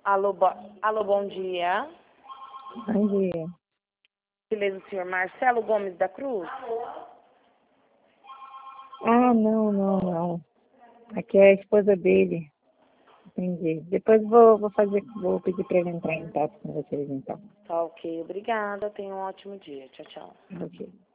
Alô, alô, bom dia. Bom dia. Beleza, o senhor Marcelo Gomes da Cruz? Ah, não. Aqui é a esposa dele. Entendi. Depois vou pedir para ele entrar em contato com vocês, então. Tá ok, obrigada. Tenha um ótimo dia. Tchau, tchau. Ok.